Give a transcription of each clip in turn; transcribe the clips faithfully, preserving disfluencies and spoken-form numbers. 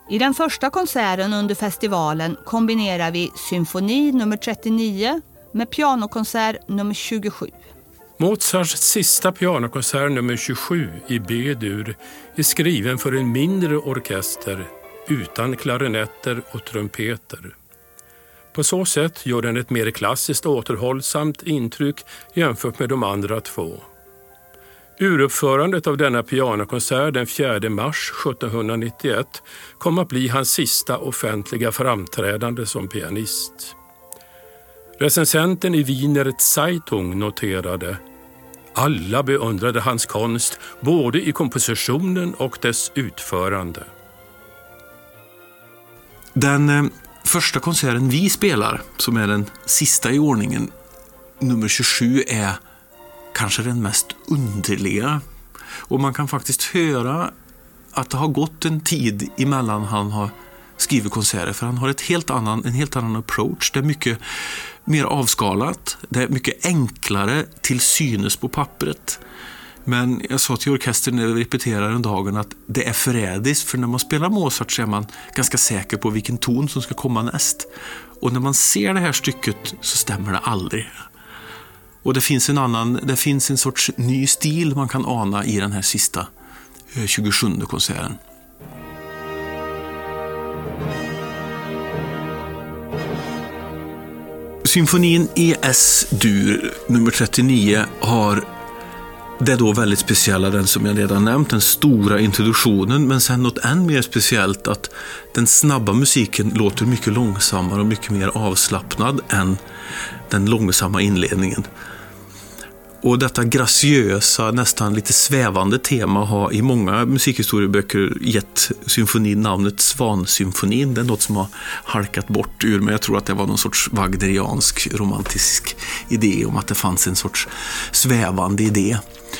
I den första konserten under festivalen kombinerar vi symfoni nummer trettionio med pianokonsert nummer tjugosju. Mozarts sista pianokonsert nummer tjugosju i B-dur är skriven för en mindre orkester utan klarinetter och trumpeter. På så sätt gör den ett mer klassiskt återhållsamt intryck jämfört med de andra två. Uruppförandet av denna pianokonsert den fjärde mars sjuttonhundranittioett kom att bli hans sista offentliga framträdande som pianist. Recensenten i Wiener Zeitung noterade: alla beundrade hans konst både i kompositionen och dess utförande. Den eh, första konserten vi spelar, som är den sista i ordningen, nummer tjugosju, är kanske den mest underliga. Och man kan faktiskt höra att det har gått en tid emellan han har skrivit konserter, för han har ett helt annan, en helt annan approach. Det är mycket mer avskalat, det är mycket enklare till synes på pappret. Men jag sa till orkestern när vi repeterade den dagen att det är förrädiskt, för när man spelar Mozart så är man ganska säker på vilken ton som ska komma näst. Och när man ser det här stycket så stämmer det aldrig. Och det finns en annan, det finns en sorts ny stil man kan ana i den här sista tjugosjunde konserten. Symfonin E S-dur nummer trettionio har det då väldigt speciella, den som jag redan nämnt, den stora introduktionen, men sen något än mer speciellt att den snabba musiken låter mycket långsammare och mycket mer avslappnad än den långsamma inledningen. Och detta graciösa, nästan lite svävande tema har i många musikhistorieböcker gett symfonin namnet Svansymfonin. Det är något som har halkat bort ur, men jag tror att det var någon sorts wagneriansk romantisk idé om att det fanns en sorts svävande idé.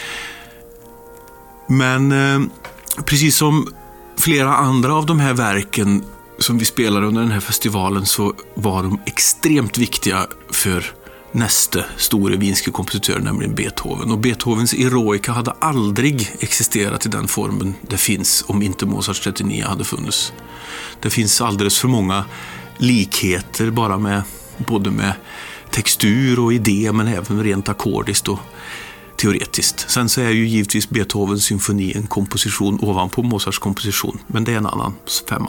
Men eh, precis som flera andra av de här verken som vi spelar under den här festivalen, så var de extremt viktiga för nästa stora vinske kompositör, nämligen Beethoven. Och Beethovens Eroica hade aldrig existerat i den formen det finns om inte Mozarts trettionio hade funnits. Det finns alldeles för många likheter bara med både med textur och idé, men även rent akkordiskt och teoretiskt. Sen så är ju givetvis Beethovens symfoni en komposition ovanpå Mozarts komposition, men det är en annan femma.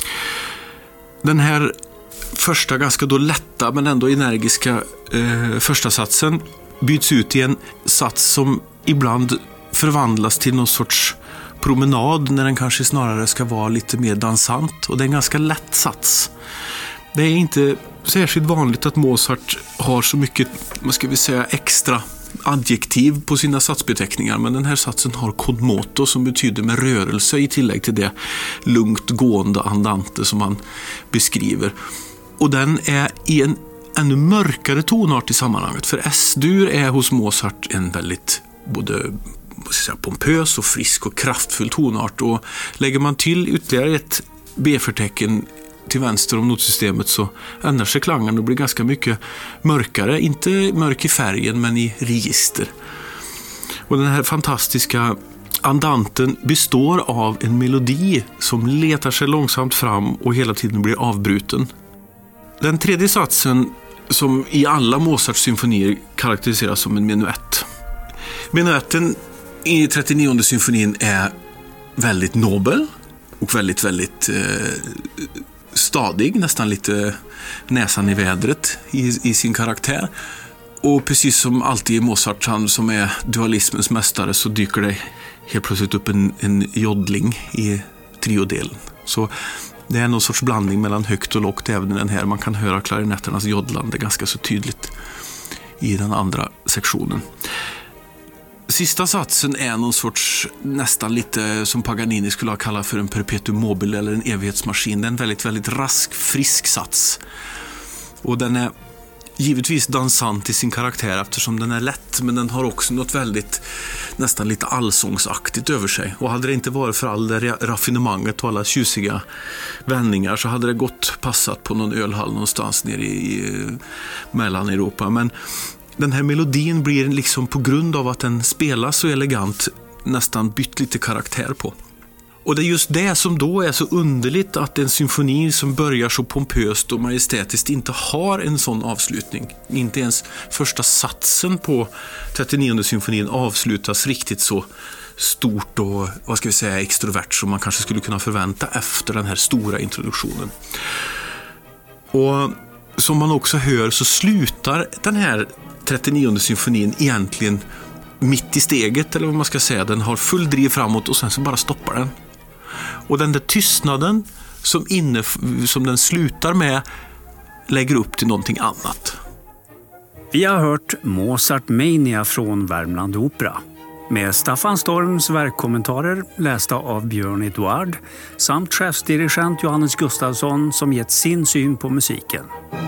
Den här första ganska då lätta men ändå energiska eh, första satsen byts ut i en sats som ibland förvandlas till någon sorts promenad när den kanske snarare ska vara lite mer dansant, och det är en ganska lätt sats. Det är inte särskilt vanligt att Mozart har så mycket, vad ska vi säga, extra adjektiv på sina satsbeteckningar, men den här satsen har con moto, som betyder med rörelse, i tillägg till det lugnt gående andante som man beskriver. Och den är i en ännu mörkare tonart i sammanhanget, för S-dur är hos Mozart en väldigt både vad ska jag säga, pompös och frisk och kraftfull tonart, och lägger man till ytterligare ett B-förtecken till vänster om notsystemet så ändrar sig klangen och blir ganska mycket mörkare, inte mörk i färgen men i register. Och den här fantastiska andanten består av en melodi som letar sig långsamt fram och hela tiden blir avbruten. Den tredje satsen, som i alla Mozarts symfonier karaktäriseras som en menuett. Menuetten i trettionionde symfonin är väldigt nobel och väldigt, väldigt eh, stadig, nästan lite näsan i vädret i, i sin karaktär. Och precis som alltid i Mozart, han som är dualismens mästare, så dyker det helt plötsligt upp en, en joddling i triodelen. Så det är någon sorts blandning mellan högt och lågt även i den här. Man kan höra klarinetternas joddlande ganska så tydligt i den andra sektionen. Sista satsen är någon sorts, nästan lite som Paganini skulle ha kallat för en perpetuum mobile eller en evighetsmaskin. Det är en väldigt, väldigt rask, frisk sats. Och den är givetvis dansant i sin karaktär eftersom den är lätt, men den har också något väldigt, nästan lite allsångsaktigt över sig. Och hade det inte varit för all det raffinemanget och alla tjusiga vändningar så hade det gått passat på någon ölhall någonstans nere i, i Mellaneuropa. Men den här melodin blir liksom, på grund av att den spelas så elegant, nästan bytt lite karaktär på. Och det är just det som då är så underligt, att en symfoni som börjar så pompöst och majestätiskt inte har en sån avslutning. Inte ens första satsen på trettionionde symfonin avslutas riktigt så stort och, vad ska vi säga, extrovert som man kanske skulle kunna förvänta efter den här stora introduktionen. Och som man också hör så slutar den här trettionionde symfonin egentligen mitt i steget, eller vad man ska säga. Den har full driv framåt och sen så bara stoppar den. Och den där tystnaden som, inne, som den slutar med lägger upp till någonting annat. Vi har hört Mozart Mania från Värmland Opera med Staffan Storms verkkommentarer lästa av Björn Eduard samt chefsdirigent Johannes Gustafsson som gett sin syn på musiken.